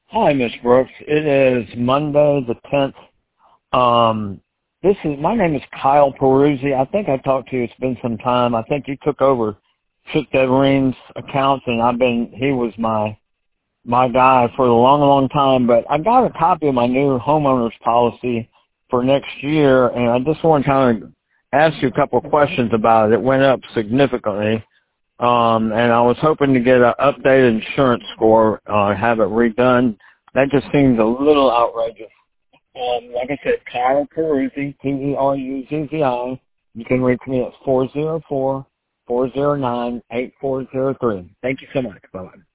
Hi, Miss Brooks. It is Monday the 10th. My name is Kyle Peruzzi. I think I talked to you. It's been some time. I think you took over Chick Deverene's accounts, and he was my guy for a long, long time. But I got a copy of my new homeowner's policy for next year, and I just want to kind of ask you a couple of questions about it. It went up significantly. And I was hoping to get an updated insurance score, have it redone. That just seems a little outrageous. Like I said, Kyle Peruzzi, Peruzzi. You can reach me at 404-409-8403. Thank you so much. Bye-bye.